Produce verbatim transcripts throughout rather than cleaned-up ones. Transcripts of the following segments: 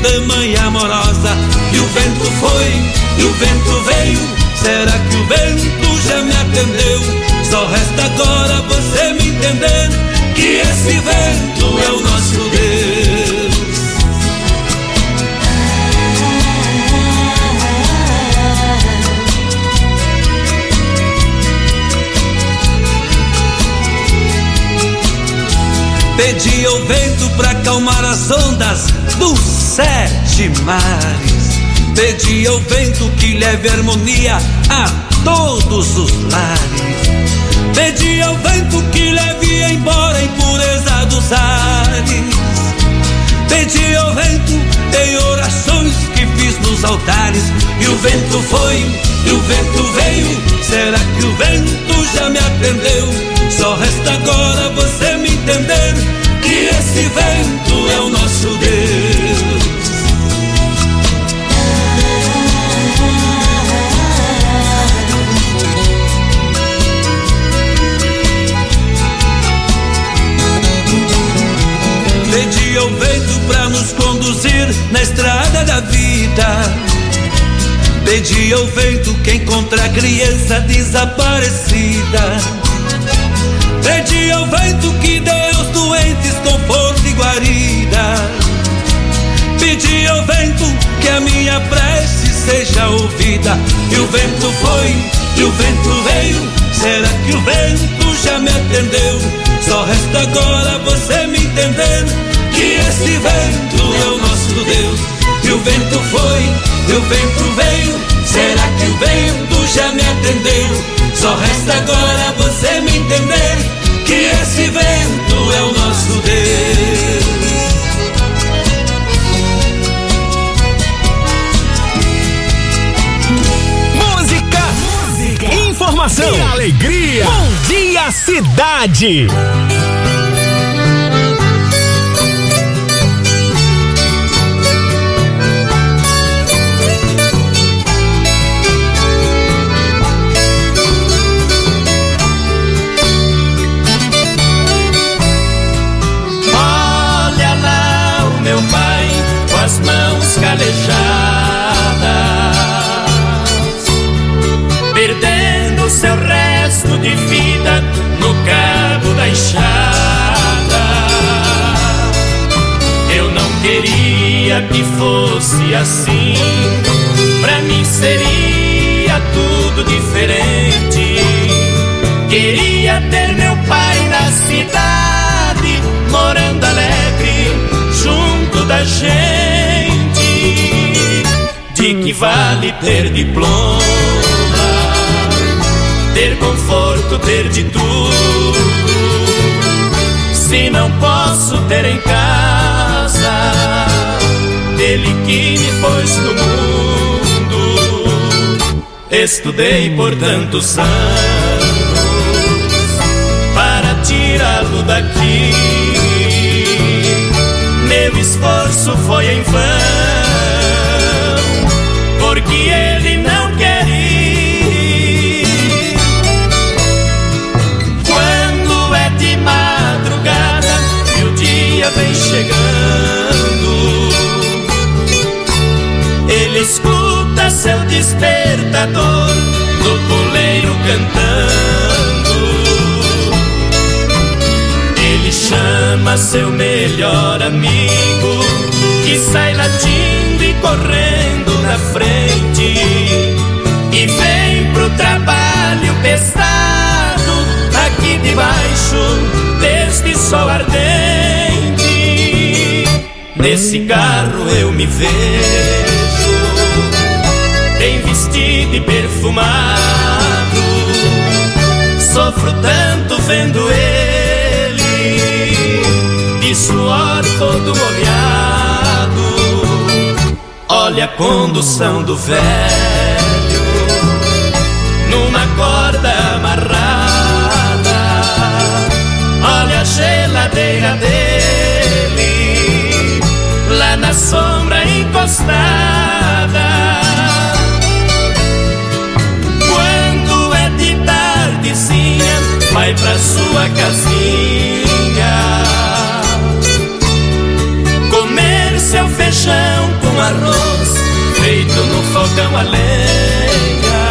dama e amorosa. E o vento foi, e o vento veio. Será que o vento já me atendeu? Só resta agora você me entender que esse vento é o nosso Deus. Pedi ao vento pra acalmar as ondas dos sete mares. Pedi ao vento que leve harmonia a todos os lares. Pedi ao vento que leve embora a impureza dos ares. Pedi ao vento em orações que fiz nos altares. E o vento foi, e o vento veio. Será que o vento já me atendeu? Só resta agora você me entender que esse vento é o nosso Deus. Pedi ao vento pra nos conduzir na estrada da vida. Pedi ao vento que encontra a criança desaparecida. Pedi ao vento que dê aos doentes conforto e guarida. Pedi ao vento que a minha prece seja ouvida. E o vento foi, e o vento veio. Será que o vento já me atendeu? Só resta agora você me entender que esse vento é o nosso Deus. E o vento foi, e o vento veio. Será que o vento já me atendeu? Só resta agora você me entender que esse vento é o nosso Deus. Música, música, informação e alegria. Bom dia, cidade. Mãos calejadas, perdendo seu resto de vida no cabo da enxada. Eu não queria que fosse assim, pra mim seria tudo diferente. Queria ter meu pai na cidade, morando alegre junto da gente. De que vale ter diploma, ter conforto, ter de tudo, se não posso ter em casa Ele que me pôs no mundo. Estudei por tantos anos para tirá-lo daqui. Meu esforço foi em vão, porque ele não quer ir. Quando é de madrugada e o dia vem chegando, ele escuta seu despertador do puleiro cantando. Ele chama seu melhor amigo, que sai latindo e correndo na frente, e vem pro trabalho pesado aqui debaixo deste sol ardente. Nesse carro eu me vejo bem vestido e perfumado. Sofro tanto vendo ele de suor todo molhado. Olha a condução do velho numa corda amarrada. Olha a geladeira dele lá na sombra encostada. Quando é de tardezinha vai pra sua casinha comer seu feijão um arroz feito no fogão a lenha.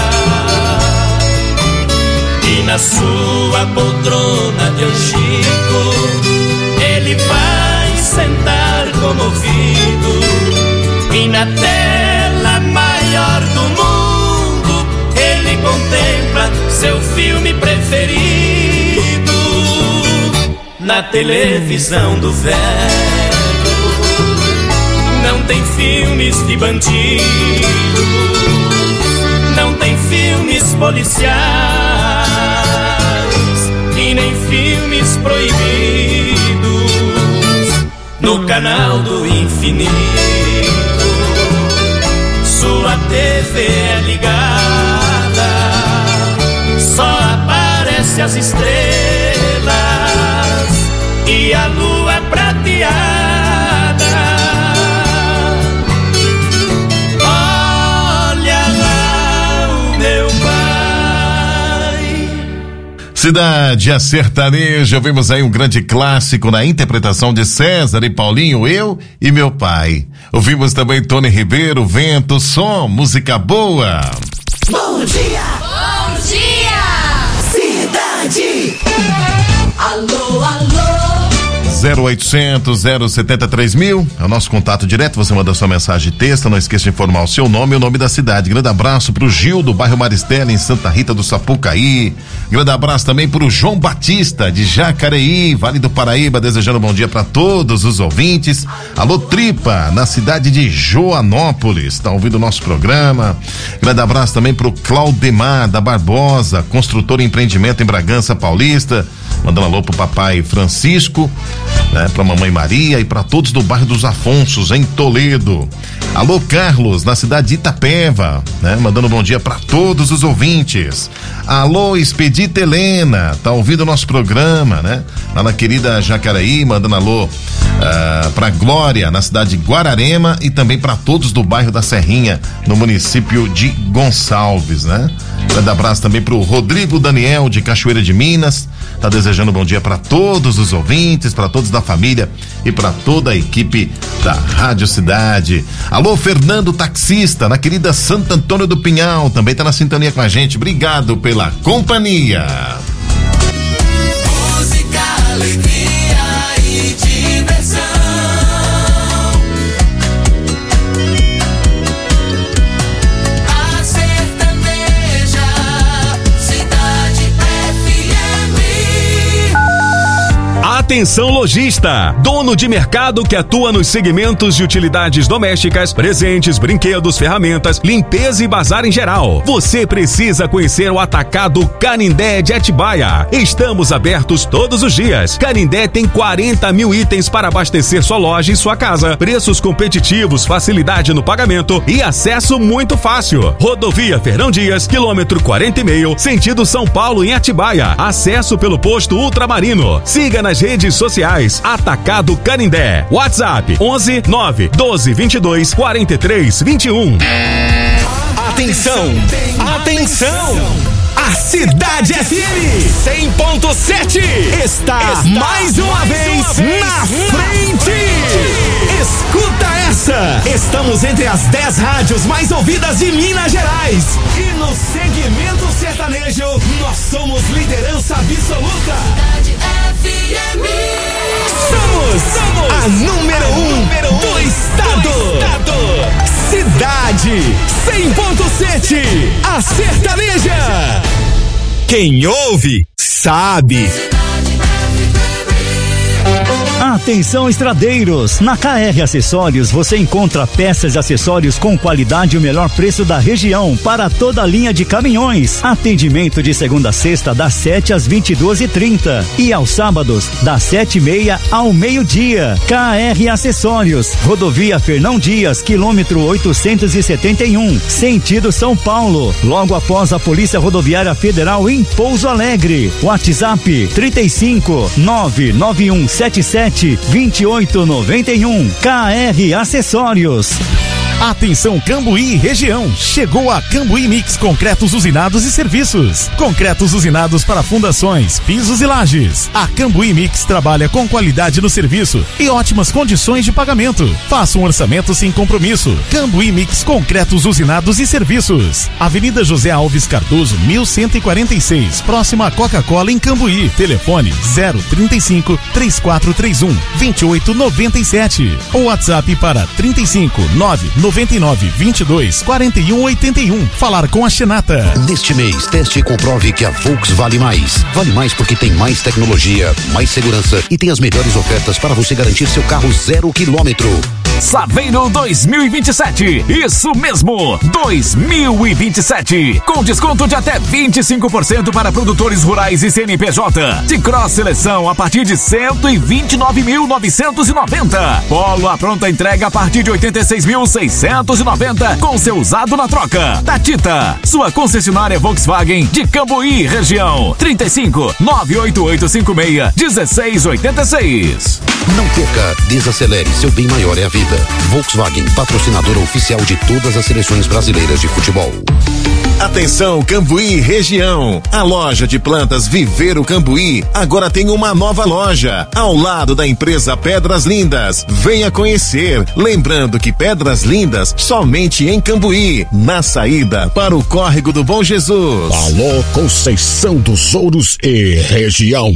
E na sua poltrona de angico ele vai sentar comovido. E na tela maior do mundo ele contempla seu filme preferido. Na televisão do velho não tem filmes de bandidos, não tem filmes policiais e nem filmes proibidos. No canal do infinito sua T V é ligada, só aparece as estrelas e a lua prateada. Olha lá o meu pai. Cidade a Sertaneja, ouvimos aí um grande clássico na interpretação de César e Paulinho, Eu e Meu Pai. Ouvimos também Tony Ribeiro, Vento, Som, música boa. Bom dia! Bom dia! Cidade! Alô, alô! zero oitocentos, zero setenta e três mil é o nosso contato direto, você manda sua mensagem de texto, não esqueça de informar o seu nome e o nome da cidade. Grande abraço pro Gil do bairro Maristela, em Santa Rita do Sapucaí. Grande abraço também pro João Batista de Jacareí, Vale do Paraíba, desejando um bom dia para todos os ouvintes. Alô Tripa, na cidade de Joanópolis, tá ouvindo o nosso programa. Grande abraço também pro Claudemar da Barbosa, construtor e empreendimento em Bragança Paulista, mandando alô pro papai Francisco, né, pra mamãe Maria e pra todos do bairro dos Afonsos, em Toledo. Alô Carlos, na cidade de Itapeva, né, mandando um bom dia pra todos os ouvintes. Alô Expedita Helena, tá ouvindo o nosso programa, né, lá na querida Jacareí, mandando alô uh, pra Glória, na cidade de Guararema, e também pra todos do bairro da Serrinha, no município de Gonçalves, né. Grande abraço também pro Rodrigo Daniel de Cachoeira de Minas, tá desejando um bom dia para todos os ouvintes, para todos da família e para toda a equipe da Rádio Cidade. Alô Fernando Taxista, na querida Santo Antônio do Pinhal, também tá na sintonia com a gente. Obrigado pela companhia. Música, alegria e diversão. Atenção lojista, dono de mercado que atua nos segmentos de utilidades domésticas, presentes, brinquedos, ferramentas, limpeza e bazar em geral. Você precisa conhecer o Atacado Canindé de Atibaia. Estamos abertos todos os dias. Canindé tem quarenta mil itens para abastecer sua loja e sua casa. Preços competitivos, facilidade no pagamento e acesso muito fácil. Rodovia Fernão Dias, quilômetro quarenta e meio, sentido São Paulo em Atibaia. Acesso pelo posto Ultramarino. Siga nas redes sociais Atacado Canindé. WhatsApp onze nove doze vinte e dois quarenta e três vinte e um. Atenção! Atenção! A Cidade F M cem ponto sete está, está mais uma mais vez uma na vez frente! Escuta essa! Estamos entre as dez rádios mais ouvidas de Minas Gerais. E no segmento sertanejo, nós somos liderança absoluta. Cidade F M. Somos, somos a número um, a número um do, estado. do estado. Cidade cem ponto sete, a sertaneja. Quem ouve, sabe. Atenção estradeiros, na K R Acessórios você encontra peças e acessórios com qualidade e o melhor preço da região para toda a linha de caminhões. Atendimento de segunda a sexta das sete às vinte e duas e trinta e aos sábados das sete e meia ao meio-dia. K R Acessórios, Rodovia Fernão Dias, quilômetro oitocentos e setenta e um, sentido São Paulo, logo após a Polícia Rodoviária Federal em Pouso Alegre. WhatsApp trinta e cinco, nove nove um sete sete vinte e oito noventa e um. K R Acessórios. Atenção Cambuí região, chegou a Cambuí Mix Concretos Usinados e Serviços. Concretos usinados para fundações, pisos e lajes. A Cambuí Mix trabalha com qualidade no serviço e ótimas condições de pagamento. Faça um orçamento sem compromisso. Cambuí Mix Concretos Usinados e Serviços. Avenida José Alves Cardoso, mil cento e quarenta e seis, próxima à Coca-Cola em Cambuí. Telefone zero trinta e cinco, três quatro três um, dois oito nove sete. Ou WhatsApp para trinta e cinco, nove noventa e nove, vinte e dois, quarenta e um, oitenta e um. Falar com a Xenata. Neste mês, teste e comprove que a Volks vale mais. Vale mais porque tem mais tecnologia, mais segurança e tem as melhores ofertas para você garantir seu carro zero quilômetro. Saveiro dois mil e vinte e sete, isso mesmo, dois mil e vinte e sete, com desconto de até vinte e cinco por cento para produtores rurais e C N P J. De Cross Seleção a partir de cento e vinte e nove mil novecentos e noventa. Polo à pronta entrega a partir de oitenta e seis mil seiscentos e noventa, com seu usado na troca. Tatita, sua concessionária Volkswagen de Cambuí região. trinta e cinco, nove oito oito cinco seis, um seis oito seis. Não perca, desacelere, seu bem maior é a vida. Volkswagen, patrocinadora oficial de todas as seleções brasileiras de futebol. Atenção Cambuí região, a loja de plantas Viveiro Cambuí agora tem uma nova loja ao lado da empresa Pedras Lindas. Venha conhecer, lembrando que Pedras Lindas somente em Cambuí, na saída para o Córrego do Bom Jesus. Alô Conceição dos Ouros e região.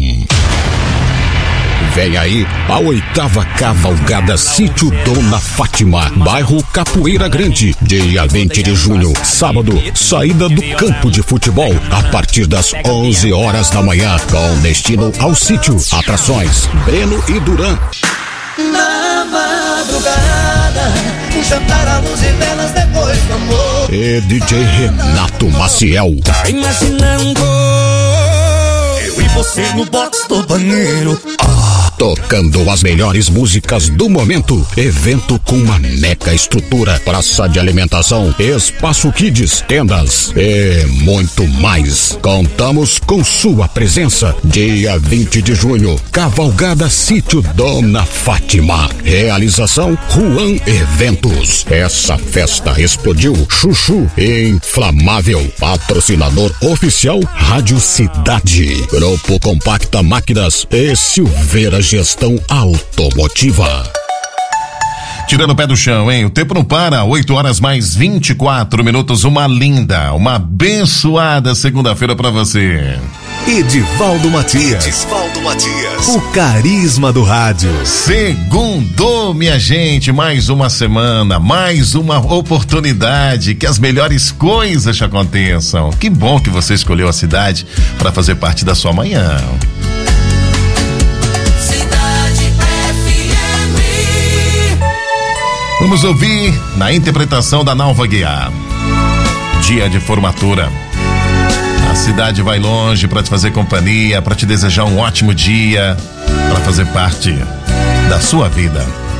Vem aí a oitava cavalgada Sítio Dona Fátima, bairro Capoeira Grande, dia vinte de junho, sábado, saída do campo de futebol a partir das onze horas da manhã, com destino ao sítio. Atrações Breno e Duran. Na madrugada, um jantar à luz e velas depois do amor. E D J Renato Maciel. Tá imaginando eu e você no box do banheiro. Tocando as melhores músicas do momento. Evento com uma mega estrutura, praça de alimentação, espaço kids, tendas e muito mais. Contamos com sua presença. Dia vinte de junho, cavalgada Sítio Dona Fátima. Realização Juan Eventos. Essa festa explodiu. Chuchu Inflamável. Patrocinador oficial Rádio Cidade. Grupo Compacta Máquinas e Silveira Gestão Automotiva. Tirando o pé do chão, hein? O tempo não para, oito horas mais vinte e quatro minutos, uma linda, uma abençoada segunda-feira pra você. Edivaldo Matias. Edivaldo Matias. O carisma do rádio. Segundou, minha gente, mais uma semana, mais uma oportunidade, que as melhores coisas te aconteçam. Que bom que você escolheu a cidade para fazer parte da sua manhã. Vamos ouvir na interpretação da Nalva Guiar. Dia de formatura. A cidade vai longe para te fazer companhia, para te desejar um ótimo dia, para fazer parte da sua vida.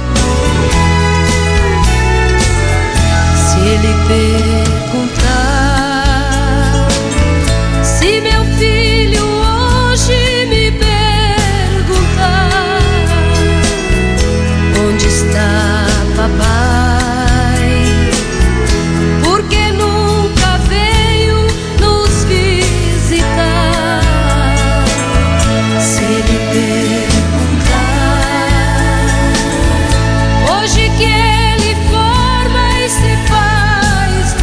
Se ele perguntar, se meu filho hoje me perguntar, onde está papai? Porque nunca veio nos visitar. Se ele perguntar, hoje que ele forma e se faz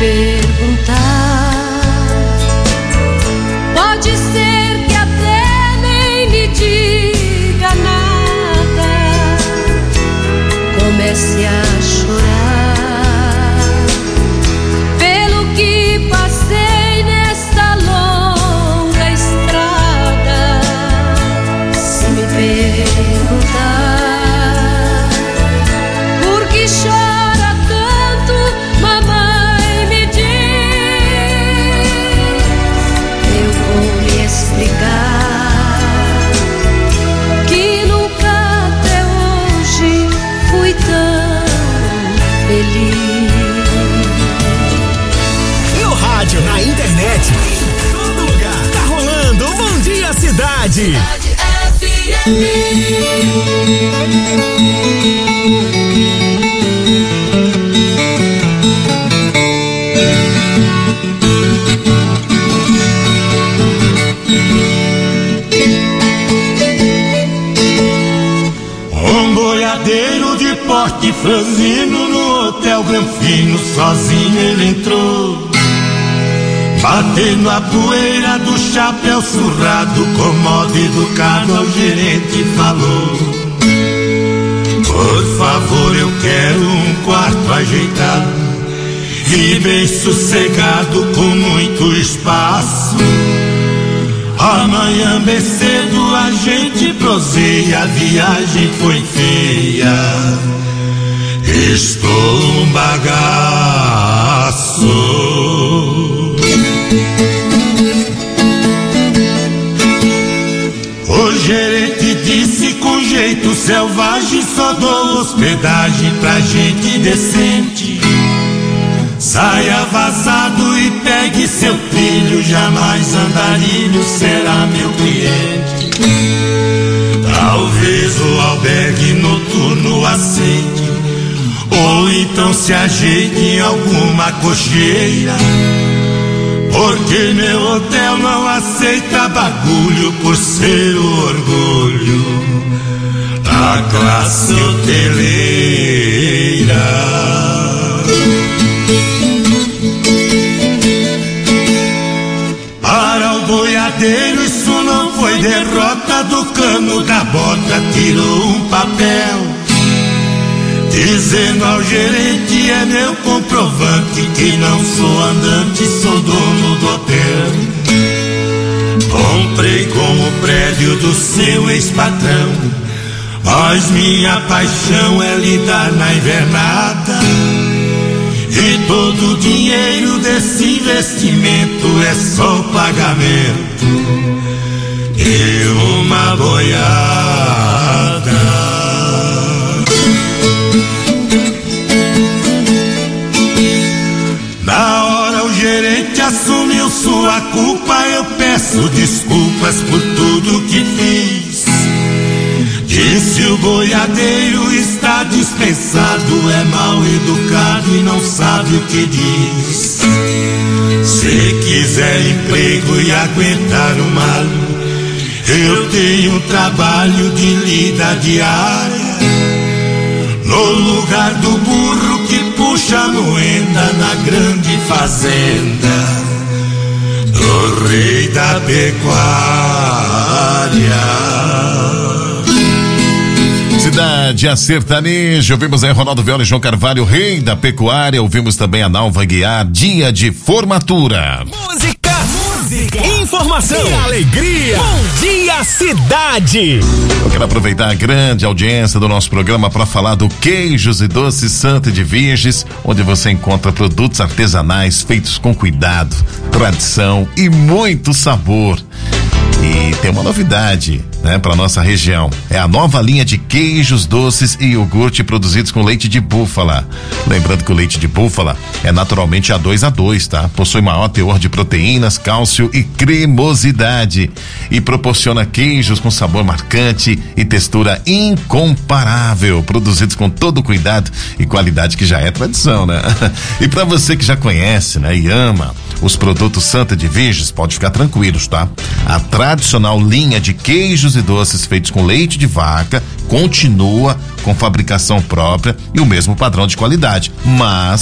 perguntar, pode ser que até nem me diga nada, comece a chorar pelo que passei nesta longa estrada. Se me perguntar por que chora tanto, mamãe me diz, eu vou lhe explicar que nunca até hoje fui tão feliz. No rádio, na internet, em todo lugar, tá rolando o Bom Dia Cidade. Um boiadeiro de porte franzino no hotel Granfino, sozinho ele entrou, batendo a poeira do chapéu surrado, com modo educado ao gerente falou: por favor, eu quero um quarto ajeitado e bem sossegado, com muito espaço. Amanhã bem cedo a gente proseia, a viagem foi feia, estou um bagaço. O gerente disse com jeito selvagem: só dou hospedagem pra gente decente. Saia vazado e pegue seu trilho, jamais andarilho será meu cliente. Talvez o albergue noturno aceite, ou então se ajeite em alguma cocheira, porque meu hotel não aceita bagulho, por ser o orgulho da classe hoteleira. Para o boiadeiro isso não foi derrota, do cano da bota tirou um papel, dizendo ao gerente: é meu comprovante que não sou andante, sou dono do hotel. Comprei com o prédio do seu ex-patrão, mas minha paixão é lidar na invernada, e todo o dinheiro desse investimento é só o pagamento e uma boiada. Na hora o gerente assumiu sua culpa, eu peço desculpas por tudo que fiz. Disse o boiadeiro está dispensado, é mal educado e não sabe o que diz. Se quiser emprego e aguentar o mal, eu tenho um trabalho de lida diária, no lugar do burro que puxa a moenda na grande fazenda do rei da pecuária. Cidade a sertaneja, ouvimos aí Ronaldo Viola e João Carvalho, rei da pecuária. Ouvimos também a Nalva Guiar, dia de formatura. Música, música, informação e alegria. Bom Dia Cidade. Eu quero aproveitar a grande audiência do nosso programa para falar do Queijos e Doces Santa de Virges, onde você encontra produtos artesanais feitos com cuidado, tradição e muito sabor. E tem uma novidade, né, para nossa região. É a nova linha de queijos, doces e iogurte produzidos com leite de búfala. Lembrando que o leite de búfala é naturalmente A dois A dois, tá? Possui maior teor de proteínas, cálcio e cremosidade. E proporciona queijos com sabor marcante e textura incomparável. Produzidos com todo o cuidado e qualidade que já é tradição, né? E para você que já conhece, né, e ama os produtos Santa de Virges, pode ficar tranquilos, tá? A tradicional linha de queijos e doces feitos com leite de vaca continua com fabricação própria e o mesmo padrão de qualidade, mas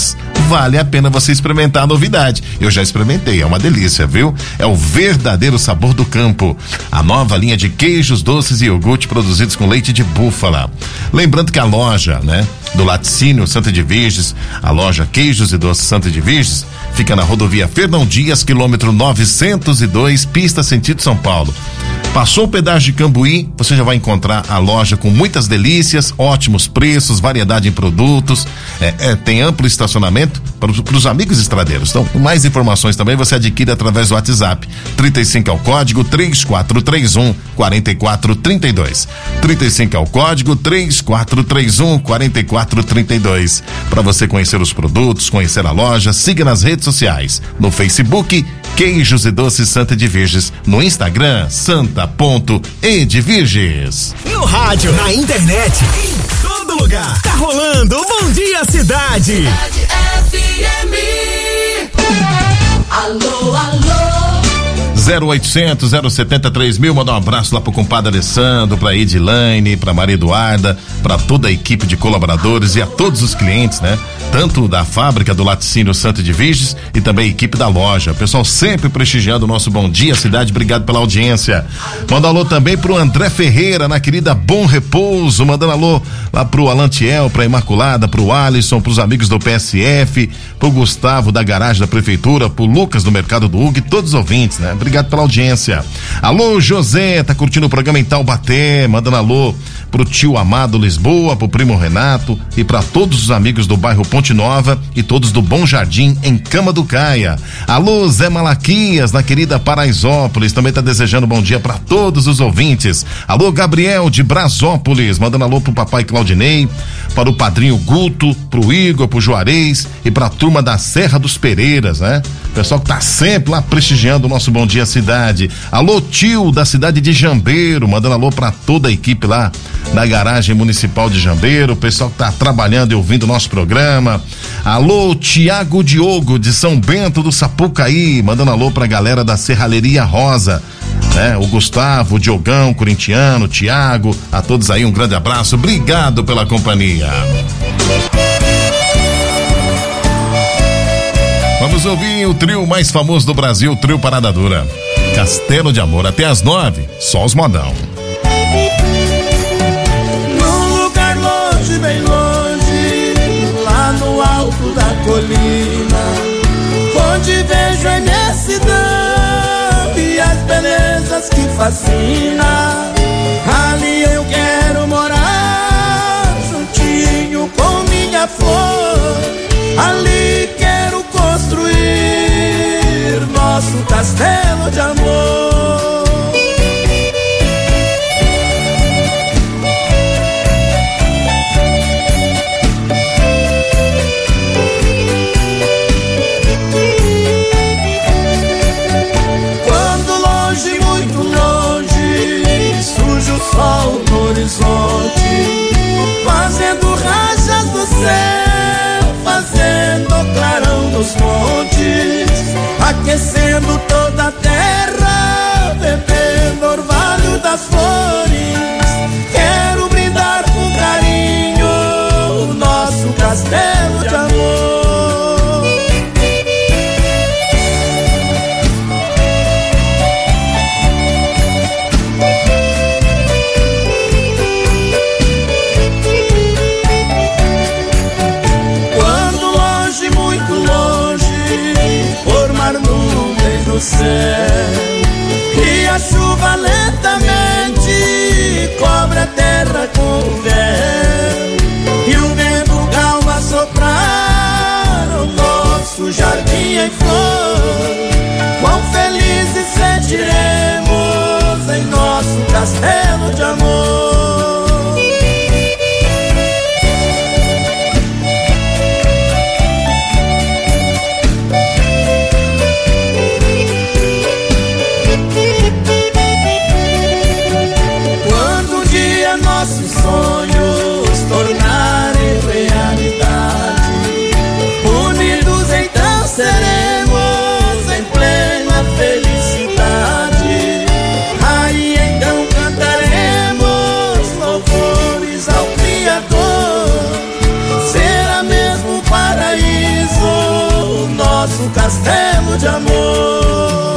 vale a pena você experimentar a novidade. Eu já experimentei, é uma delícia, viu? É o verdadeiro sabor do campo. A nova linha de queijos, doces e iogurte produzidos com leite de búfala. Lembrando que a loja, né, do Laticínio Santa de Virges, a loja Queijos e Doces Santa de Virges, fica na rodovia Fernão Dias, quilômetro novecentos e dois, pista sentido São Paulo. Passou o pedágio de Cambuí, você já vai encontrar a loja com muitas delícias, ótimos preços, variedade em produtos, é, é, tem amplo estacionamento para os amigos estradeiros. Então, mais informações também você adquire através do WhatsApp. trinta e cinco é o código, três quatro três um, quatro quatro três dois. trinta e cinco é o código, três quatro três um, quatro quatro três dois. Para você conhecer os produtos, conhecer a loja, siga nas redes sociais. No Facebook, Queijos e Doces Santa de Virges. No Instagram, santa.edvirges. No rádio, na internet, em todo lugar. Tá rolando o Bom Dia Cidade. Cidade F M. Alô, alô. zero oitocentos, zero setenta, três mil, manda um abraço lá pro compadre Alessandro, pra Edilaine, pra Maria Eduarda, pra toda a equipe de colaboradores e a todos os clientes, né? Tanto da fábrica do Laticínio Santa de Virges e também a equipe da loja. Pessoal sempre prestigiando o nosso Bom Dia Cidade, obrigado pela audiência. Manda alô também pro André Ferreira, na querida Bom Repouso, mandando alô lá pro Alantiel, pra Imaculada, pro Alisson, pros amigos do P S F, pro Gustavo da garagem da prefeitura, pro Lucas do Mercado do Hugo e todos os ouvintes, né? Obrigado pela audiência. Alô, José, tá curtindo o programa em Taubaté, mandando alô pro tio Amado Lisboa, pro primo Renato e para todos os amigos do bairro Ponte Nova e todos do Bom Jardim em Cama do Caia. Alô, Zé Malaquias, na querida Paraisópolis, também tá desejando bom dia para todos os ouvintes. Alô, Gabriel de Brasópolis, mandando alô pro papai Claudinei, para o padrinho Guto, pro Igor, pro Juarez e pra turma da Serra dos Pereiras, né? Pessoal que tá sempre lá prestigiando o nosso Bom Dia Cidade. Alô, tio da cidade de Jambeiro, mandando alô pra toda a equipe lá na garagem municipal de Jambeiro, o pessoal que tá trabalhando e ouvindo o nosso programa. Alô, Tiago Diogo de São Bento do Sapucaí, mandando alô pra galera da Serralheria Rosa, né? O Gustavo, o Diogão, corintiano, o Tiago, a todos aí um grande abraço, obrigado pela companhia. Vamos ouvir o trio mais famoso do Brasil, o trio Parada Dura. Castelo de Amor, até às nove, só os modão. Num lugar longe, bem longe, lá no alto da colina, onde vejo a imensidão e as belezas que fascina. Ali eu quero morar, juntinho com minha flor. Ali quero construir nosso castelo de amor. Quando longe, muito longe, surge o sol no horizonte, fazendo rajas do céu, fazendo clarão nos montes, aquecendo toda a terra, bebendo orvalho das flores. Quero brindar com carinho o nosso castelo de amor. Céu, e a chuva lentamente cobre a terra com o véu, e o vento calma a soprar o nosso jardim em flor. Quão felizes sentiremos em nosso castelo de amor. Sonhos tornarem realidade, unidos então seremos castelo de amor.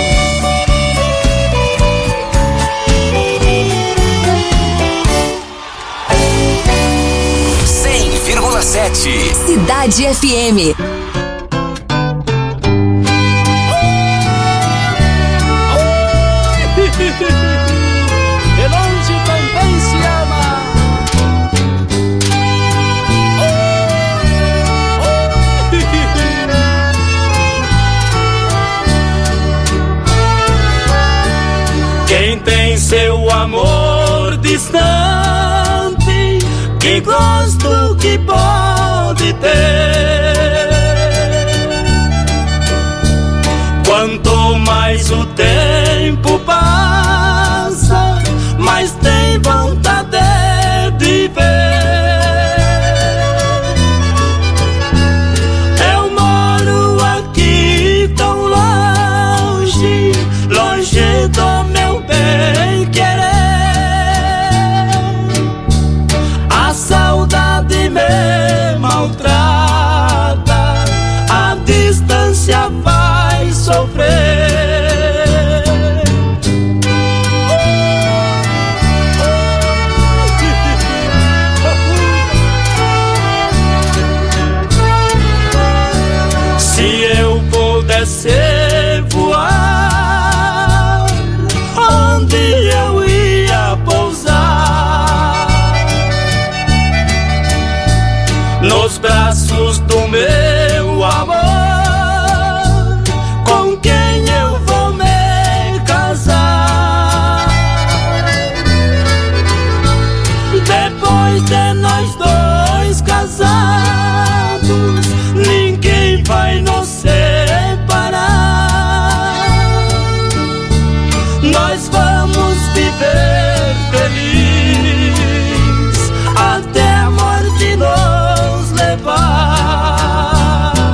cem vírgula sete Cidade F M. De longe também se ama. Quem tem seu amor distante, que gosto que pode ter. Quanto mais o tempo passa, mais tem vontade de ver. Eu moro aqui tão longe, longe do meu bem querer. A saudade me maltrata, a distância vai sofrer. Se eu pudesse voar, onde eu ia pousar? Nos braços do meu amor, com quem eu vou me casar. Depois de nós dois casados, ninguém vai nos separar. Nós vamos viver feliz até a morte nos levar.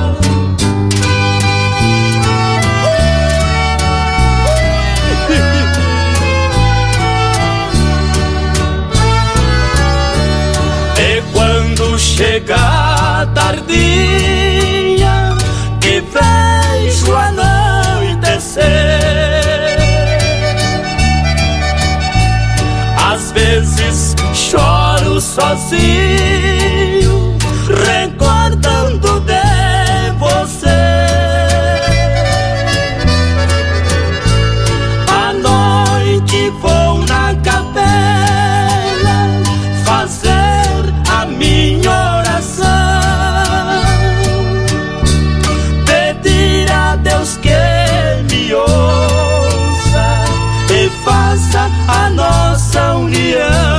E quando chega a tardinha, que vejo anoitecer, às vezes choro sozinho, recordando de você. À noite vou na capela fazer a minha oração, pedir a Deus que me ouça e faça a nossa união.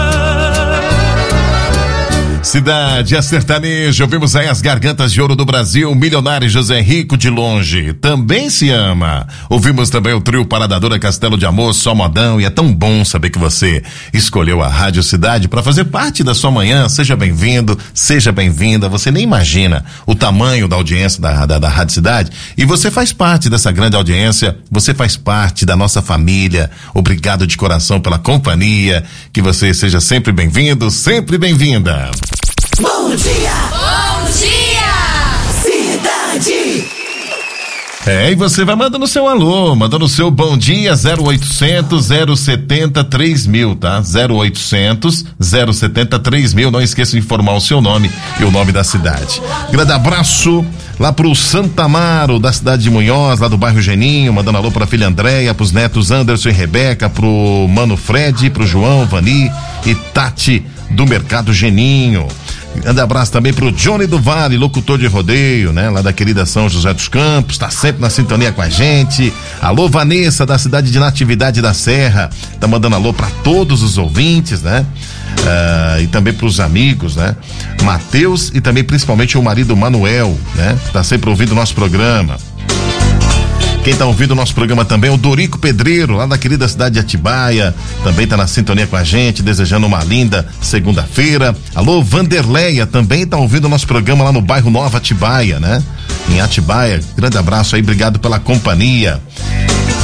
Cidade é sertanejo, ouvimos aí as gargantas de ouro do Brasil, Milionário José Rico de longe, também se ama. Ouvimos também o trio Paradadora Castelo de Amor, Só Modão, e é tão bom saber que você escolheu a Rádio Cidade para fazer parte da sua manhã. Seja bem-vindo, seja bem-vinda. Você nem imagina o tamanho da audiência da, da, da Rádio Cidade, e você faz parte dessa grande audiência, você faz parte da nossa família. Obrigado de coração pela companhia, que você seja sempre bem-vindo, sempre bem-vinda. Bom dia! Bom dia! Cidade! É, e você vai mandando seu alô, mandando seu bom dia, zero oitocentos, zero setenta, três mil, tá? zero oitocentos, zero setenta, três mil, não esqueça de informar o seu nome e o nome da cidade. Grande abraço lá pro Santa Amaro, da cidade de Munhoz, lá do bairro Geninho, mandando alô pra filha Andréia, pros netos Anderson e Rebeca, pro mano Fred, pro João, Vani e Tati do Mercado Geninho. Grande abraço também pro Johnny do Vale, locutor de rodeio, né? Lá da querida São José dos Campos, tá sempre na sintonia com a gente. Alô, Vanessa, da cidade de Natividade da Serra, tá mandando alô pra todos os ouvintes, né? Uh, e também pros amigos, né? Matheus e também principalmente o marido Manuel, né? Tá sempre ouvindo o nosso programa. Quem tá ouvindo o nosso programa também é o Dorico Pedreiro, lá da querida cidade de Atibaia, também tá na sintonia com a gente, desejando uma linda segunda-feira. Alô, Vanderleia, também tá ouvindo o nosso programa lá no bairro Nova Atibaia, né? Em Atibaia, grande abraço aí, obrigado pela companhia.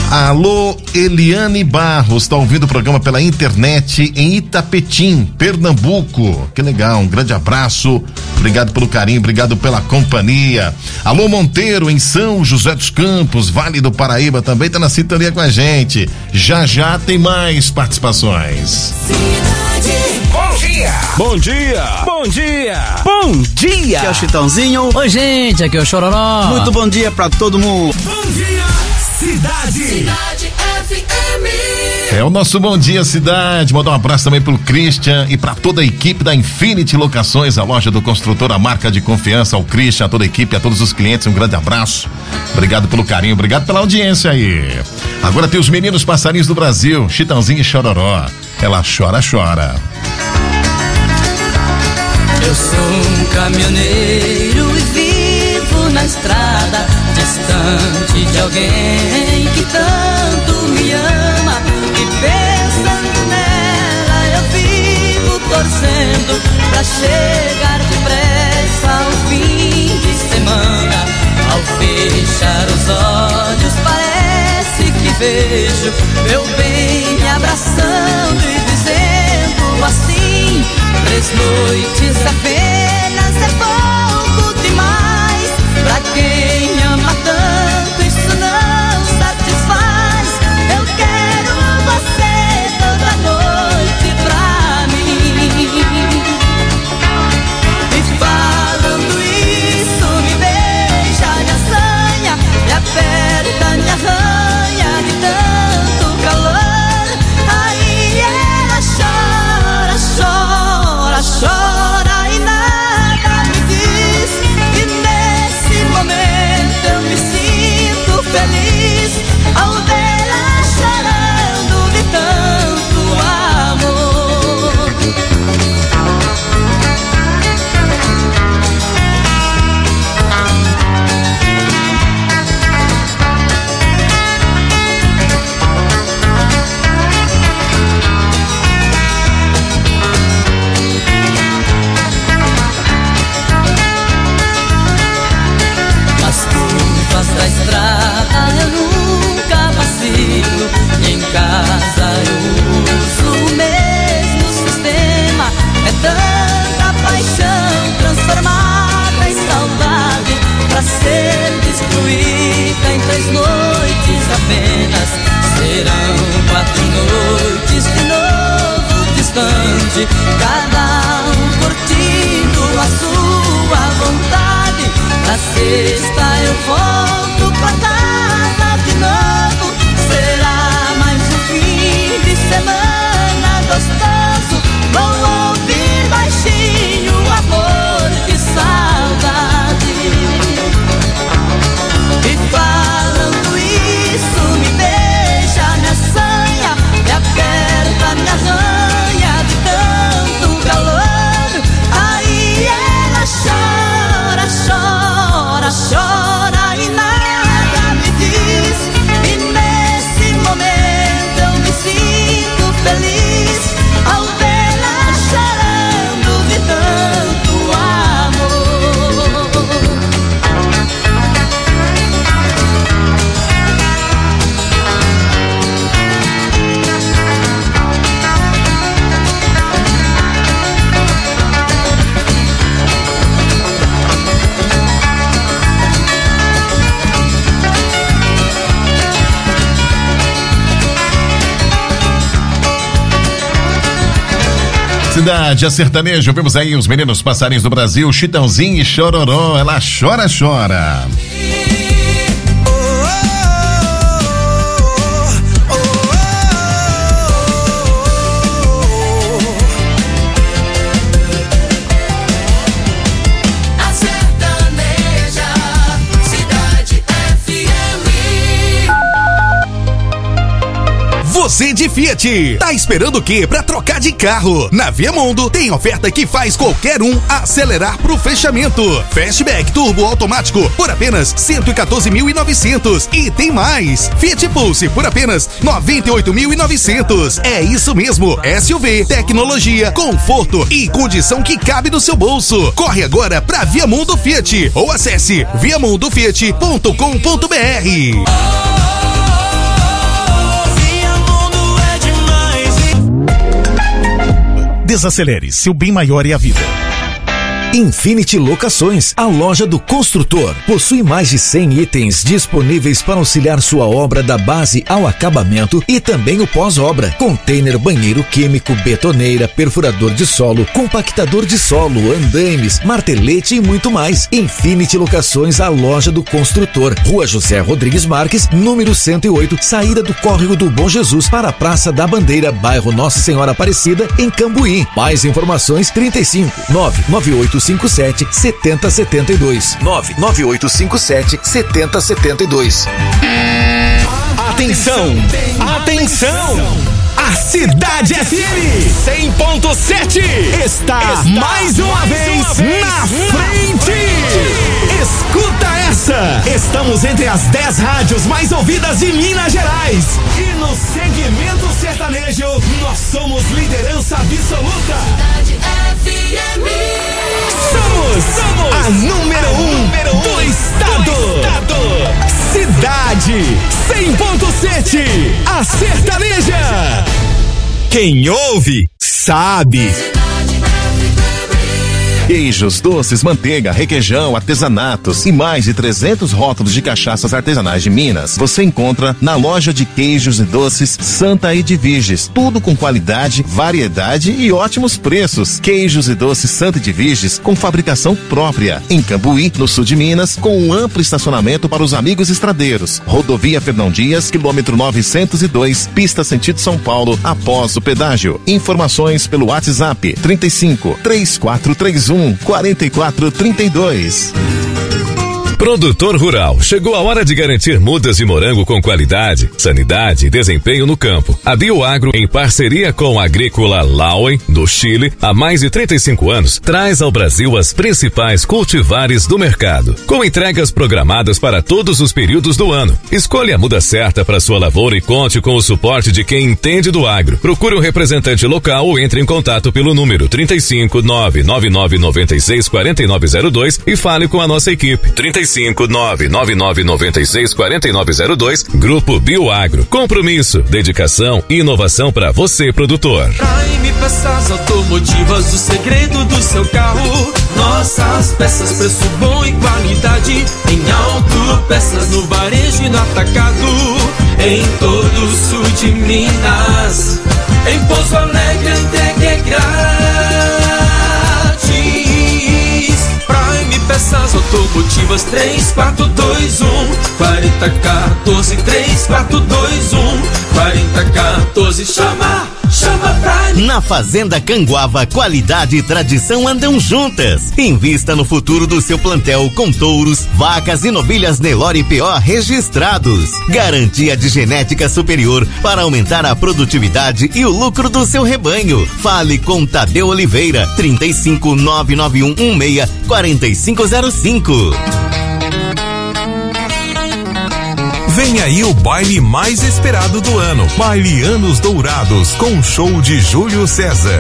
Alô, Eliane Barros, está ouvindo o programa pela internet em Itapetim, Pernambuco. Que legal, um grande abraço, obrigado pelo carinho, obrigado pela companhia. Alô, Monteiro, em São José dos Campos, Vale do Paraíba, também está na sintonia com a gente. Já já tem mais participações. Bom dia! Bom dia! Bom dia! Bom dia! Aqui é o Chitãozinho. Oi, gente, aqui é o Chororó. Muito bom dia pra todo mundo. Bom dia, cidade! Cidade F M. É o nosso Bom Dia Cidade. Mandar um abraço também pro Christian e pra toda a equipe da Infinity Locações, a loja do construtor, a marca de confiança, ao Christian, a toda a equipe, a todos os clientes, um grande abraço. Obrigado pelo carinho, obrigado pela audiência aí. Agora tem os meninos passarinhos do Brasil, Chitãozinho e Chororó. Ela chora, chora. Eu sou um caminhoneiro e vivo na estrada, distante de alguém que tanto me ama. E pensando nela eu vivo torcendo pra chegar depressa ao fim de semana. Ao fechar os olhos parece que vejo meu bem me abraçando e dizendo assim: três noites apenas é pouco demais. Pra quem ama tanto isso não satisfaz. Eu quero você toda noite pra mim. E falando isso me beija, me assanha, me aperta, me arranha de tanto calor. Aí ela chora, chora, chora e nada me diz. E nesse momento eu me sinto feliz ao vê-la chorando de tanto amor. Nas curvas da estrada eu nunca vacilo, e em casa eu uso o mesmo sistema. É tanta paixão transformada em saudade, pra ser destruída em três noites apenas. Serão quatro noites de novo distante, cada um curtindo a sua vontade. Na sexta eu volto pra casa de novo. Será mais um fim de semana gostoso. Vou ouvir baixinho o amor de saudade. E falando isso me beija, me assanha, me aperta, me arranha de tanto calor. Aí ela chora, chora, chora e nada me diz. E nesse momento eu me sinto feliz ao vê-la chorando de tanto amor. Cidade, a sertanejo, vemos aí os meninos passarinhos do Brasil, Chitãozinho e Chororó, ela chora, chora. A sertaneja, cidade F M. Você de Fiat, tá esperando o quê pra trocar de carro? Na Viamundo tem oferta que faz qualquer um acelerar pro fechamento. Fastback turbo automático por apenas cento e quatorze mil e novecentos. E tem mais, Fiat Pulse por apenas noventa e oito mil e novecentos. É isso mesmo, S U V, tecnologia, conforto e condição que cabe no seu bolso. Corre agora pra Viamundo Fiat ou acesse viamundo fiat ponto com ponto br. Desacelere, seu bem maior é a vida. Infinity Locações, a loja do construtor. Possui mais de cem itens disponíveis para auxiliar sua obra da base ao acabamento e também o pós-obra. Container, banheiro químico, betoneira, perfurador de solo, compactador de solo, andaimes, martelete e muito mais. Infinity Locações, a loja do construtor. Rua José Rodrigues Marques, número cento e oito, saída do Córrego do Bom Jesus para a Praça da Bandeira, bairro Nossa Senhora Aparecida, em Cambuí. Mais informações, trinta e cinco, nove nove oito cinco sete, sete zero sete dois. nove nove oito cinco sete, sete zero sete dois. Atenção! Atenção! A Cidade F M cem ponto sete está, está mais uma mais vez uma vez na frente! Escuta essa! Estamos entre as dez rádios mais ouvidas de Minas Gerais. E no segmento sertanejo, nós somos liderança absoluta. Cidade F M. Somos, somos a número um, a número um do, estado. do estado. Cidade cem ponto sete, a sertaneja. Quem ouve, sabe. Queijos, doces, manteiga, requeijão, artesanatos e mais de trezentos rótulos de cachaças artesanais de Minas. Você encontra na loja de queijos e doces Santa Edviges. Tudo com qualidade, variedade e ótimos preços. Queijos e doces Santa Edviges com fabricação própria. Em Cambuí, no sul de Minas, com um amplo estacionamento para os amigos estradeiros. Rodovia Fernão Dias, quilômetro novecentos e dois, pista sentido São Paulo, após o pedágio. Informações pelo WhatsApp trinta e cinco, três quatro três um, quatro quatro três dois. Produtor rural, chegou a hora de garantir mudas de morango com qualidade, sanidade e desempenho no campo. A Bioagro, em parceria com a Agrícola Lauen, do Chile, há mais de trinta e cinco anos, traz ao Brasil as principais cultivares do mercado, com entregas programadas para todos os períodos do ano. Escolha a muda certa para sua lavoura e conte com o suporte de quem entende do agro. Procure um representante local ou entre em contato pelo número trinta e cinco, nove nove nove nove seis, quatro nove zero dois e fale com a nossa equipe. trinta e cinco, nove nove nove nove seis, quatro nove zero dois. Grupo Bioagro. Compromisso, dedicação e inovação para você, produtor. Prime Peças Automotivas, o segredo do seu carro. Nossas peças, preço bom e qualidade. Em autopeças, no varejo e no atacado. Em todo o sul de Minas. Em Pouso Alegre, a entrega é grátis. Prime Peças Automotivas, três quatro dois um, quatro zero um quatro, três quatro dois um, quatro zero um quatro. Chama, chama Prime. Na Fazenda Canguava, qualidade e tradição andam juntas. Invista no futuro do seu plantel com touros, vacas e novilhas Nelore P O registrados. Garantia de genética superior para aumentar a produtividade e o lucro do seu rebanho. Fale com Tadeu Oliveira, trinta e cinco, nove nove um um seis, quatro cinco zero cinco. Vem aí o baile mais esperado do ano, Baile Anos Dourados, com um show de Júlio César.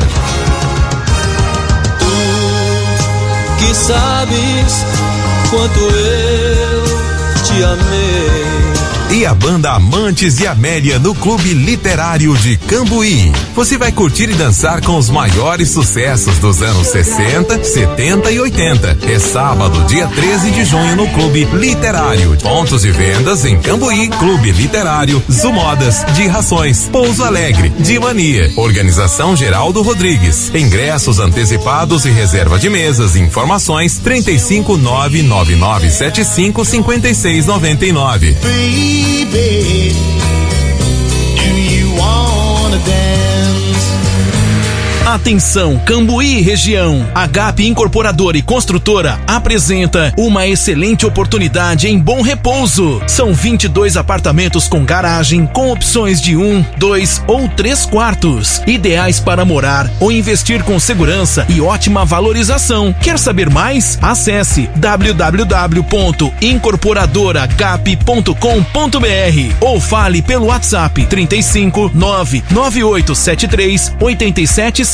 Tu que sabes quanto eu te amei. E a banda Amantes de Amélia no Clube Literário de Cambuí. Você vai curtir e dançar com os maiores sucessos dos anos sessenta, setenta e oitenta. É sábado, dia treze de junho, no Clube Literário. Pontos de vendas em Cambuí, Clube Literário, Zumodas, de Rações, Pouso Alegre, de Mania. Organização Geraldo Rodrigues. Ingressos antecipados e reserva de mesas. Informações trinta e cinco, nove nove nove sete cinco, cinco seis nove nove. Baby, do you wanna dance? Atenção, Cambuí e região. A G A P Incorporadora e Construtora apresenta uma excelente oportunidade em Bom Repouso. São vinte e dois apartamentos com garagem, com opções de um, dois ou três quartos, ideais para morar ou investir com segurança e ótima valorização. Quer saber mais? Acesse w w w ponto incorporadora gap ponto com ponto b r ou fale pelo WhatsApp trinta e cinco, nove nove oito sete três, oito sete cinco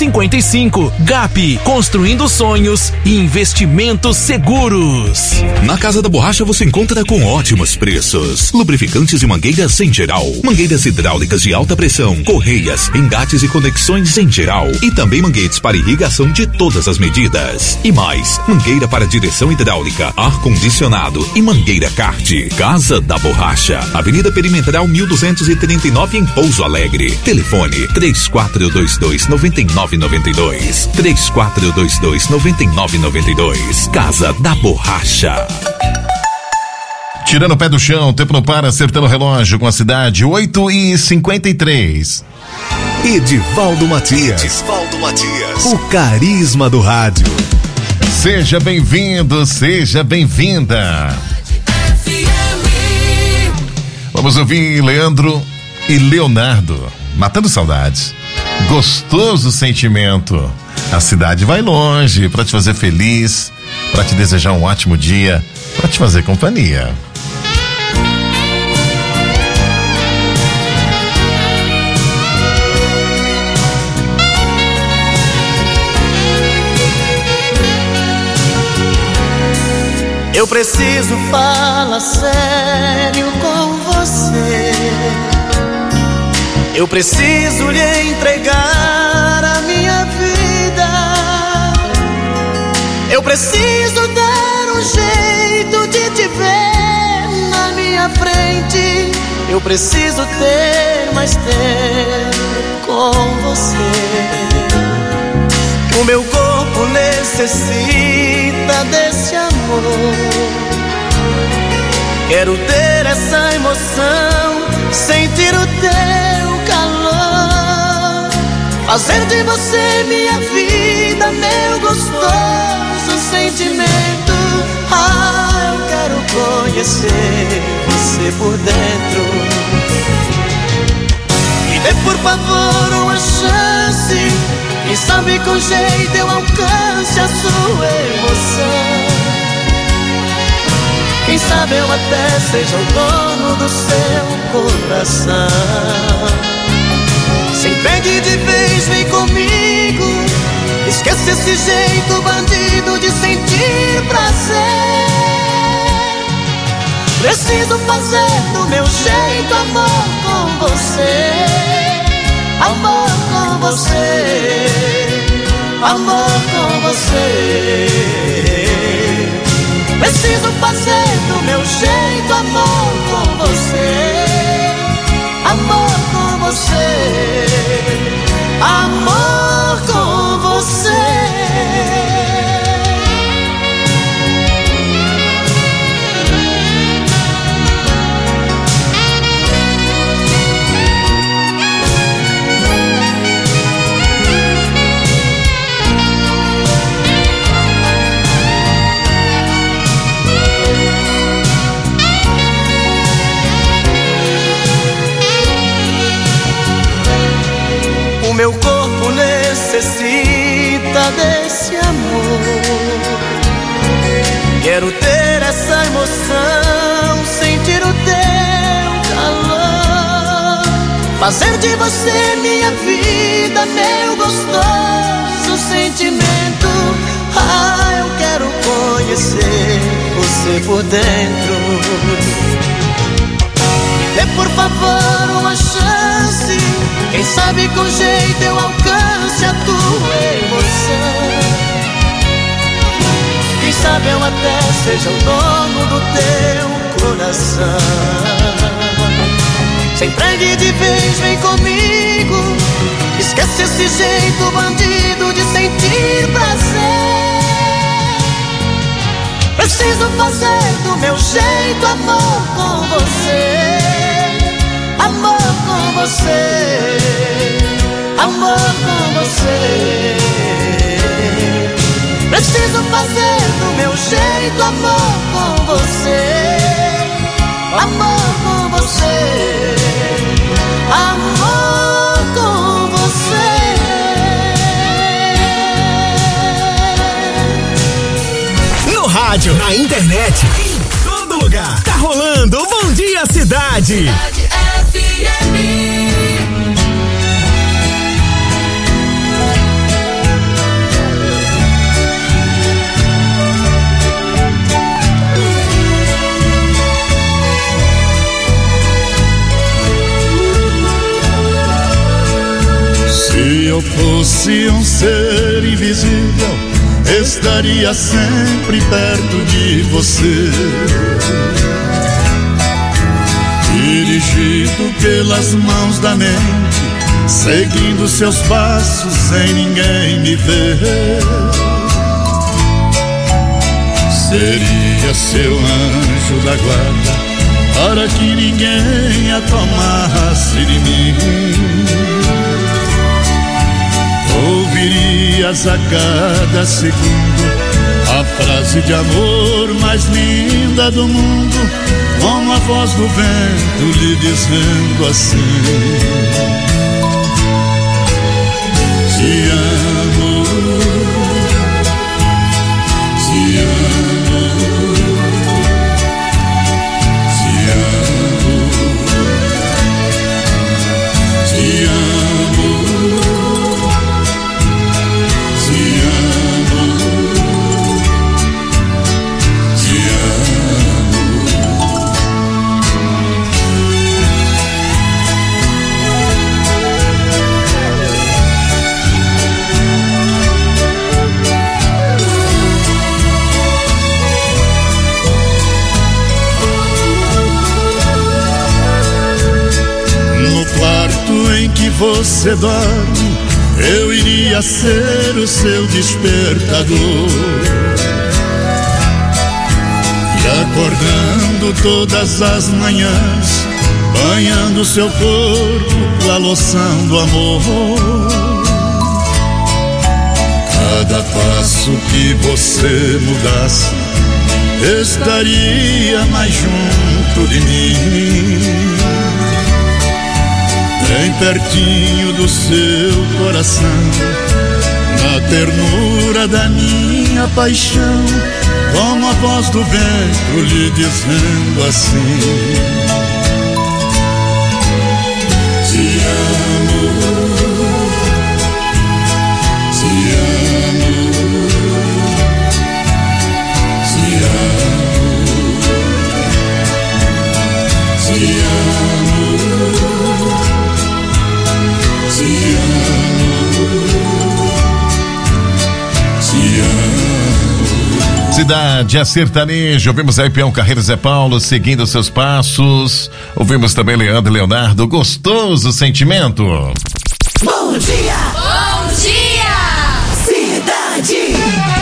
cinquenta e cinco. G A P, construindo sonhos e investimentos seguros. Na Casa da Borracha você encontra com ótimos preços. Lubrificantes e mangueiras em geral. Mangueiras hidráulicas de alta pressão, correias, engates e conexões em geral. E também manguetes para irrigação de todas as medidas. E mais, mangueira para direção hidráulica, ar-condicionado e mangueira kart. Casa da Borracha, Avenida Perimetral mil duzentos e trinta e nove em Pouso Alegre. Telefone três quatro dois dois, nove nove nove dois. três quatro dois dois, nove nove nove dois. Casa da Borracha. Tirando o pé do chão, o tempo não para, acertando o relógio com a cidade, oito e cinquenta e três. Edivaldo Matias. Edivaldo Matias. O carisma do rádio. Seja bem-vindo, seja bem-vinda. Vamos ouvir Leandro e Leonardo, Matando Saudades. Gostoso sentimento. A cidade vai longe para te fazer feliz, para te desejar um ótimo dia, para te fazer companhia. Eu preciso falar sério com você. Eu preciso lhe entregar a minha vida. Eu preciso dar um jeito de te ver na minha frente. Eu preciso ter mais tempo com você. O meu corpo necessita desse amor. Quero ter essa emoção, sentir o teu calor, fazer de você minha vida, meu gostoso sentimento. Ah, eu quero conhecer você por dentro. Me dê por favor uma chance, quem sabe com jeito eu alcance a sua emoção. Quem sabe eu até seja o dono do seu coração. Se entregue de vez, vem comigo. Esquece esse jeito bandido de sentir prazer. Preciso fazer do meu jeito amor com você. Amor com você. Amor com você. Preciso fazer do meu jeito amor com você. Amor com você. Amor com você. O meu corpo necessita desse amor. Quero ter essa emoção, sentir o teu calor, fazer de você minha vida, meu gostoso sentimento. Ah, eu quero conhecer você por dentro. Dê por favor uma chance, quem sabe com jeito eu alcance a tua emoção. Quem sabe eu até seja o dono do teu coração. Se entregue de vez, vem comigo. Esquece esse jeito bandido de sentir prazer. Preciso fazer do meu jeito amor com você. Amor com você. Amor com você. Preciso fazer do meu jeito amor com você. Amor com você. Amor com você. No rádio, na internet, em todo lugar. Tá rolando o Bom Dia Cidade. eu fosse um ser invisível, estaria sempre perto de você. Dirigido pelas mãos da mente, seguindo seus passos sem ninguém me ver. Seria seu anjo da guarda, para que ninguém a tomasse de mim. Ouvirias a cada segundo a frase de amor mais linda do mundo, com a voz do vento lhe dizendo assim: te amo, te amo, te amo, te amo, te amo, te amo. No quarto em que você dorme, eu iria ser o seu despertador, e acordando todas as manhãs, banhando seu corpo com a loção do amor. Cada passo que você mudasse, estaria mais junto de mim, bem pertinho do seu coração, na ternura da minha paixão, como a voz do vento lhe dizendo assim: te amo, te amo, te amo, te amo, te amo. Cidade é sertanejo, ouvimos aí Peão Carreiro Zé Paulo, seguindo seus passos. Ouvimos também Leandro e Leonardo, Gostoso Sentimento. Bom dia! Bom dia! Cidade!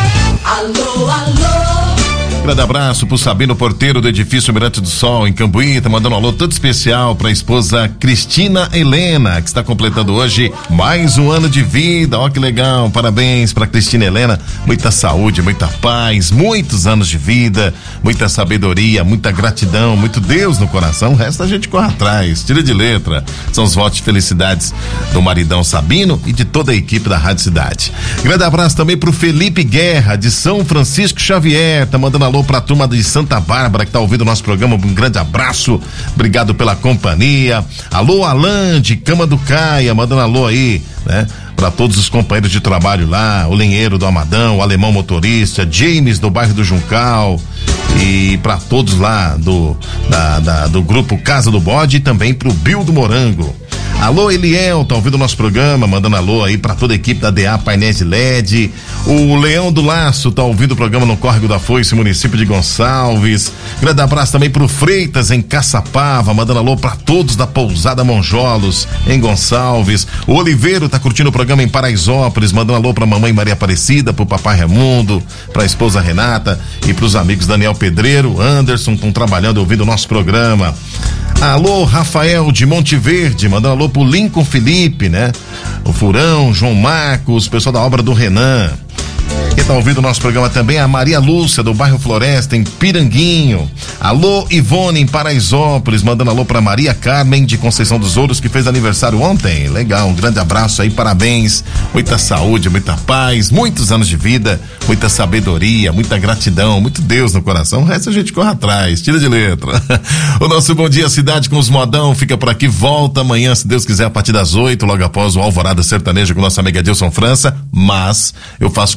Alô, alô! Grande abraço pro Sabino Porteiro do edifício Mirante do Sol em Cambuí, tá mandando um alô todo especial pra esposa Cristina Helena, que está completando hoje mais um ano de vida. Ó que legal, parabéns pra Cristina Helena, muita saúde, muita paz, muitos anos de vida, muita sabedoria, muita gratidão, muito Deus no coração. O resto a gente corre atrás, tira de letra. São os votos de felicidades do maridão Sabino e de toda a equipe da Rádio Cidade. Grande abraço também pro Felipe Guerra de São Francisco Xavier, tá mandando alô pra turma de Santa Bárbara que tá ouvindo o nosso programa, um grande abraço, obrigado pela companhia. Alô Alan de Cama do Caia, mandando alô aí, né? Para todos os companheiros de trabalho lá, o Lenheiro do Amadão, o Alemão Motorista, James do bairro do Juncal, e para todos lá do, da, da, do grupo Casa do Bode, e também pro Bill do Morango. Alô Eliel, tá ouvindo o nosso programa, mandando alô aí pra toda a equipe da D A Painéis de L E D. O Leão do Laço tá ouvindo o programa no Córrego da Foice, município de Gonçalves. Grande abraço também pro Freitas em Caçapava, mandando alô pra todos da Pousada Monjolos em Gonçalves. O Oliveiro tá curtindo o programa em Paraisópolis, mandando alô pra mamãe Maria Aparecida, pro papai Raimundo, pra esposa Renata e pros amigos Daniel Pedreiro, Anderson, estão trabalhando e ouvindo o nosso programa. Alô Rafael de Monte Verde, mandando alô pro Lincoln Felipe, né? O Furão, João Marcos, pessoal da obra do Renan. Quem tá ouvindo o nosso programa também é a Maria Lúcia, do bairro Floresta, em Piranguinho. Alô Ivone, em Paraisópolis, mandando alô pra Maria Carmen, de Conceição dos Ouros, que fez aniversário ontem. Legal, um grande abraço aí, parabéns. Muita saúde, muita paz, muitos anos de vida, muita sabedoria, muita gratidão, muito Deus no coração. O resto a gente corre atrás, tira de letra. O nosso Bom Dia Cidade com os modão fica por aqui, volta amanhã, se Deus quiser, a partir das oito, logo após o Alvorada Sertanejo com nossa amiga Dilson França, mas eu faço companhia pra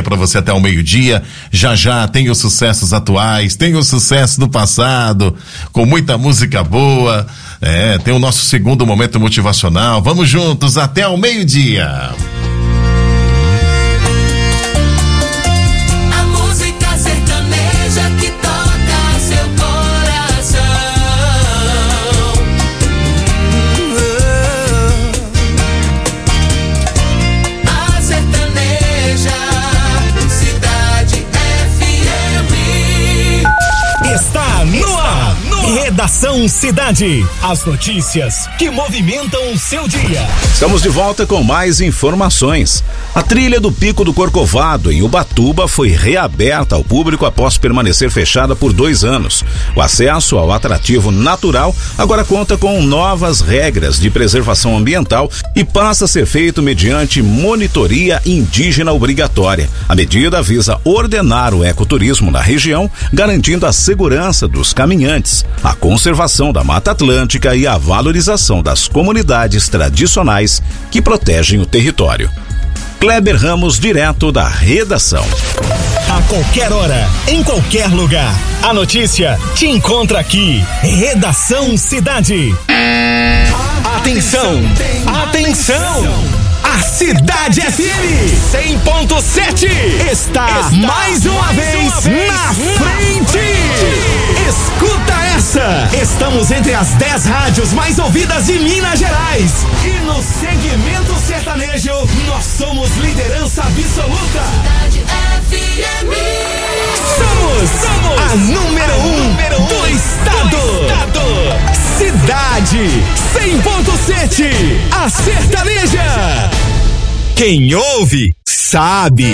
pra você até o meio-dia. Já já tem os sucessos atuais, tem o sucesso do passado, com muita música boa. É, tem o nosso segundo momento motivacional. Vamos juntos até o meio-dia. Redação Cidade. As notícias que movimentam o seu dia. Estamos de volta com mais informações. A trilha do Pico do Corcovado, em Ubatuba, foi reaberta ao público após permanecer fechada por dois anos. O acesso ao atrativo natural agora conta com novas regras de preservação ambiental e passa a ser feito mediante monitoria indígena obrigatória. A medida visa ordenar o ecoturismo na região, garantindo a segurança dos caminhantes, a conservação da Mata Atlântica e a valorização das comunidades tradicionais que protegem o território. Kleber Ramos, direto da redação. A qualquer hora, em qualquer lugar, a notícia te encontra aqui. Redação Cidade. Atenção, atenção! A Cidade F M cem ponto sete está, está mais uma vez, uma vez na frente. Escuta essa! Estamos entre as dez rádios mais ouvidas de Minas Gerais. E no segmento sertanejo, nós somos liderança absoluta. Cidade F M. Somos, somos a número um, número um do, estado. do estado. Cidade cem ponto sete, a sertaneja. Quem ouve, sabe.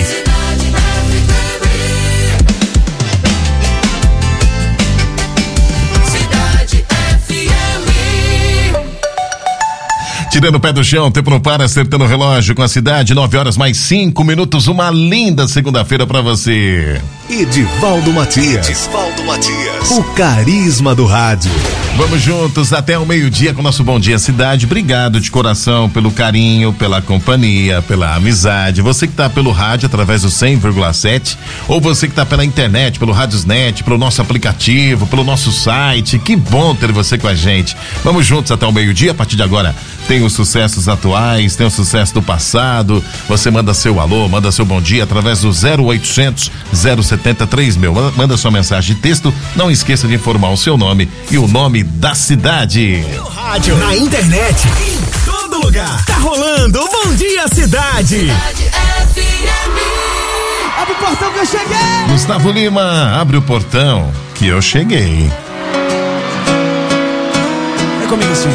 Tirando o pé do chão, tempo não para, acertando o relógio com a cidade, nove horas mais cinco minutos, uma linda segunda-feira pra você. Edivaldo Matias. Edivaldo Matias. O carisma do rádio. Vamos juntos até o meio-dia com o nosso Bom Dia Cidade. Obrigado de coração pelo carinho, pela companhia, pela amizade. Você que tá pelo rádio através do cem vírgula sete, ou você que tá pela internet, pelo Radiosnet, pelo nosso aplicativo, pelo nosso site. Que bom ter você com a gente. Vamos juntos até o meio-dia. A partir de agora tem os sucessos atuais, tem o sucesso do passado. Você manda seu alô, manda seu bom dia através do zero oitocentos, zero setenta, três mil. Manda sua mensagem de texto. Não esqueça de informar o seu nome e o nome da cidade. No rádio, na internet, em todo lugar. Tá rolando o Bom Dia Cidade. Cidade F M. Abre o portão que eu cheguei. Gustavo Lima, abre o portão que eu cheguei. Vem comigo assim.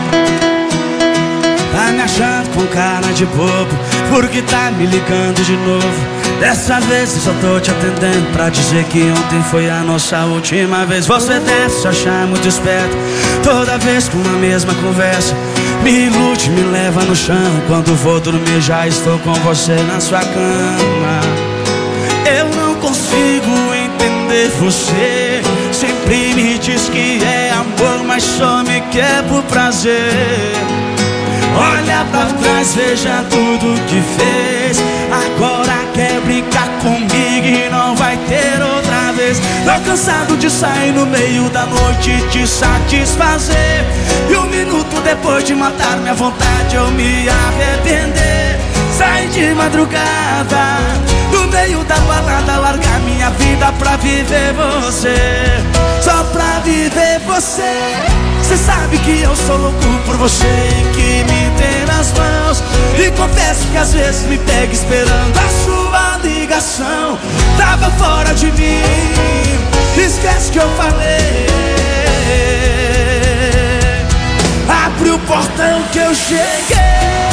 Tá me achando com cara de bobo, porque tá me ligando de novo. Dessa vez eu só tô te atendendo pra dizer que ontem foi a nossa última vez. Você deve se achar muito esperto, toda vez com a mesma conversa. Me ilude, me leva no chão, quando vou dormir já estou com você na sua cama. Eu não consigo entender você, sempre me diz que é amor, mas só me quer por prazer. Olha pra trás, veja tudo que fez. Agora quer brincar comigo e não vai ter outra vez. Tô cansado de sair no meio da noite e te satisfazer, e um minuto depois de matar minha vontade eu me arrepender. Sair de madrugada, no meio da balada, largar minha vida pra viver você. Só pra viver você. Cê sabe que eu sou louco por você e que me tem nas mãos. E confesso que às vezes me pega esperando a sua ligação. Tava fora de mim, esquece que eu falei. Abre o portão que eu cheguei.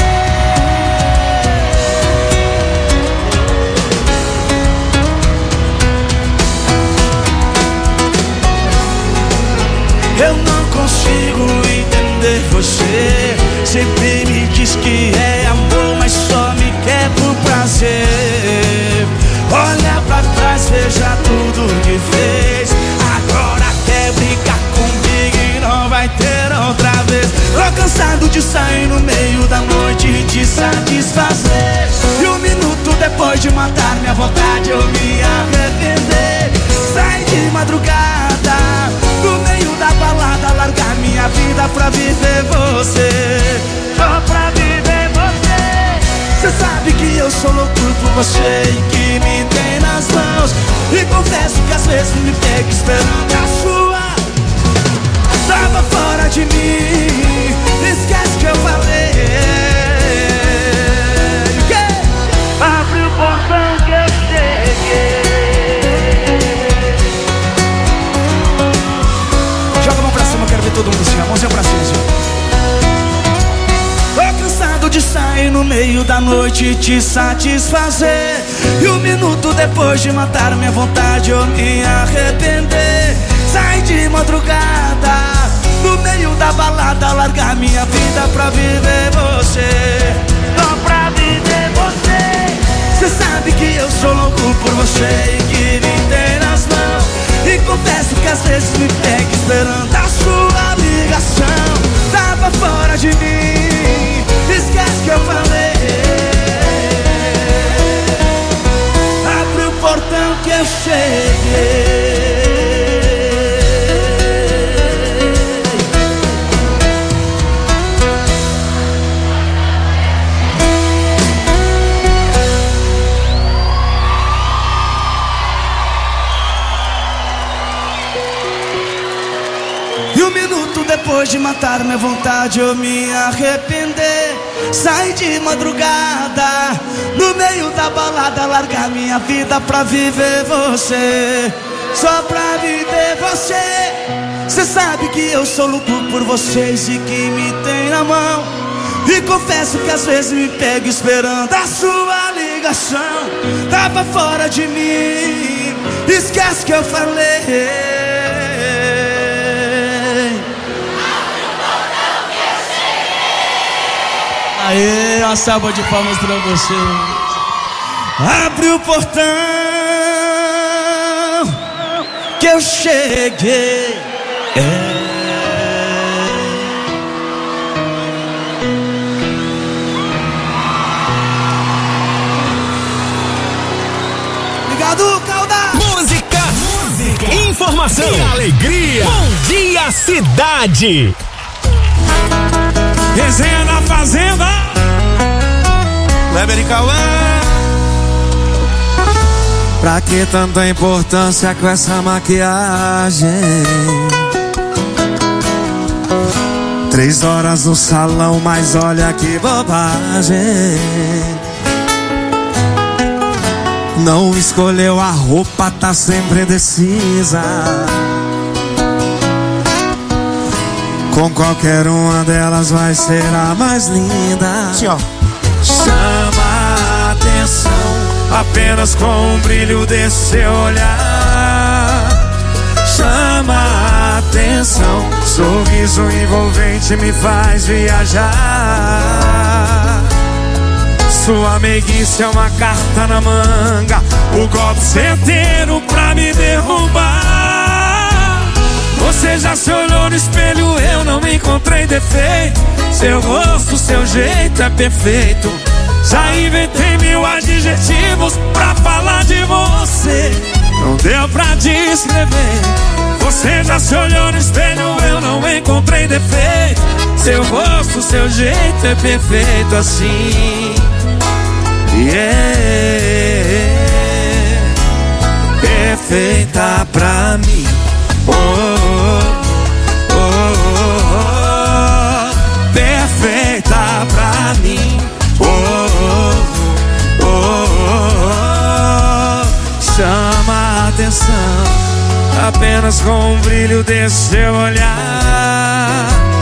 Eu não consigo entender você, sempre me diz que é amor, mas só me quer por prazer. Olha pra trás, veja tudo que fez. Agora quer brincar comigo e não vai ter outra vez. Tô cansado de sair no meio da noite e te satisfazer. E um minuto depois de matar minha vontade eu me arrepender. Sair de madrugada no meio da balada, largar minha vida pra viver você. Só pra viver você. Cê sabe que eu sou louco por você e que me tem nas mãos. E confesso que às vezes me pego esperando a sua. Tava fora de mim, esquece que eu falei. Abre o portão que eu cheguei. Joga a mão pra cima, eu quero ver todo mundo assim, a mãozinha pra cima assim. Tô cansado de sair no meio da noite e te satisfazer. E um minuto depois de matar minha vontade eu me arrepender. Sair de madrugada no meio da balada, largar minha vida pra viver você. Só pra viver você. Cê sabe que eu sou louco por você e que me tem nas mãos. E confesso que às vezes me pega esperando a sua ligação. Tava fora de mim, esquece que eu falei. Abre o portão que eu cheguei. Depois de matar minha vontade eu me arrepender. Sair de madrugada no meio da balada, largar minha vida pra viver você. Só pra viver você. Cê sabe que eu sou louco por vocês e que me tem na mão. E confesso que às vezes me pego esperando a sua ligação. Tava fora de mim, esquece que eu falei. Aê, uma salva de palmas pra você. Abre o portão que eu cheguei. É. Obrigado, Calda. Música, música, informação e alegria. Bom dia, cidade. Resenha na fazenda, Kleber e Cauã. Pra que tanta importância com essa maquiagem? Três horas no salão, mas olha que bobagem. Não escolheu a roupa, tá sempre indecisa. Com qualquer uma delas vai ser a mais linda. Sim, ó. Chama a atenção apenas com o brilho desse seu olhar. Chama a atenção, sorriso envolvente me faz viajar. Sua meiguice é uma carta na manga, o golpe certeiro pra me derrubar. Você já se olhou no espelho, eu não encontrei defeito. Seu rosto, seu jeito é perfeito. Já inventei mil adjetivos pra falar de você. Não deu pra descrever. Você já se olhou no espelho, eu não encontrei defeito. Seu rosto, seu jeito é perfeito assim. Yeah. Perfeita pra mim. Oh, oh, oh, oh, oh. Perfeita pra mim. Oh, oh, oh, oh. Chama a atenção apenas com o brilho desse seu olhar.